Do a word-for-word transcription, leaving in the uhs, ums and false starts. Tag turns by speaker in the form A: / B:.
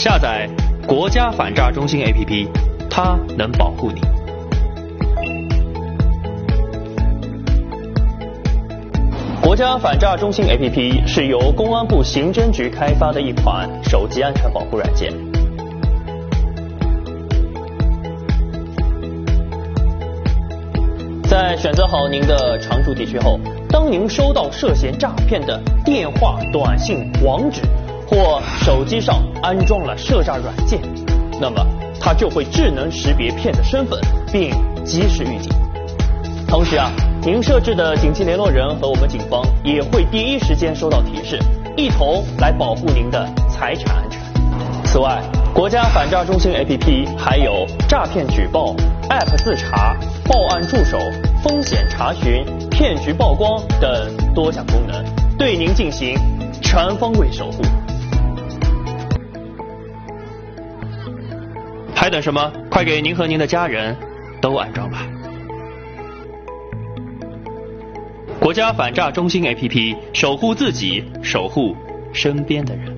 A: 下载国家反诈中心 A P P， 它能保护你。国家反诈中心 A P P 是由公安部刑侦局开发的一款手机安全保护软件。在选择好您的常住地区后，当您收到涉嫌诈骗的电话、短信、网址，或手机上安装了涉诈软件，那么它就会智能识别骗子身份，并及时预警。同时啊，您设置的紧急联络人和我们警方也会第一时间收到提示，一同来保护您的财产安全。此外，国家反诈中心 A P P 还有诈骗举报、App 自查、报案助手、风险查询、骗局曝光等多项功能，对您进行全方位守护。还等什么？快给您和您的家人都安装吧！国家反诈中心 A P P， 守护自己，守护身边的人。